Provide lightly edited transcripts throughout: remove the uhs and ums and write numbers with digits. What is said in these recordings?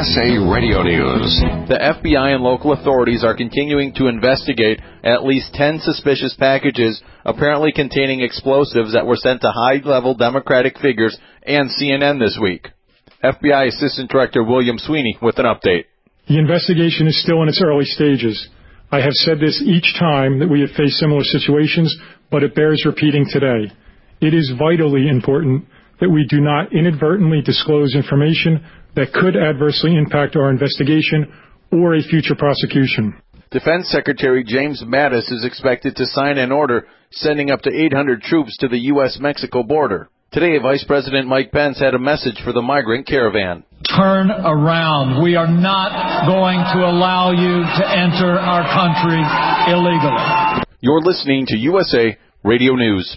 USA Radio News. The FBI and local authorities are continuing to investigate at least 10 suspicious packages apparently containing explosives that were sent to high-level Democratic figures and CNN this week. FBI Assistant Director William Sweeney with an update. The investigation is still in its early stages. I have said this each time that we have faced similar situations, but it bears repeating today. It is vitally important that we do not inadvertently disclose information that could adversely impact our investigation or a future prosecution. Defense Secretary James Mattis is expected to sign an order sending up to 800 troops to the U.S.-Mexico border. Today, Vice President Mike Pence had a message for the migrant caravan. Turn around. We are not going to allow you to enter our country illegally. You're listening to USA Radio News.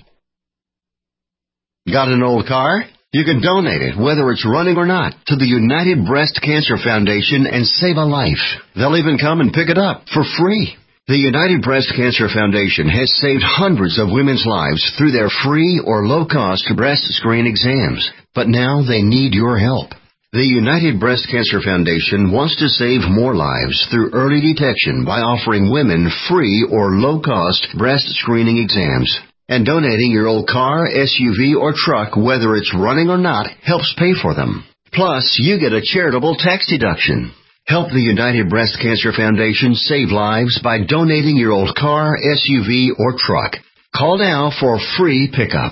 Got an old car? You can donate it, whether it's running or not, to the United Breast Cancer Foundation and save a life. They'll even come and pick it up for free. The United Breast Cancer Foundation has saved hundreds of women's lives through their free or low-cost breast screen exams. But now they need your help. The United Breast Cancer Foundation wants to save more lives through early detection by offering women free or low-cost breast screening exams. And donating your old car, SUV, or truck, whether it's running or not, helps pay for them. Plus, you get a charitable tax deduction. Help the United Breast Cancer Foundation save lives by donating your old car, SUV, or truck. Call now for free pickup.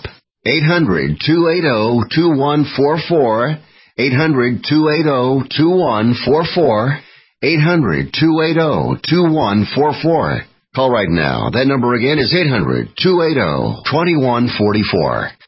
800-280-2144. 800-280-2144. 800-280-2144. Call right now. That number again is 800-280-2144.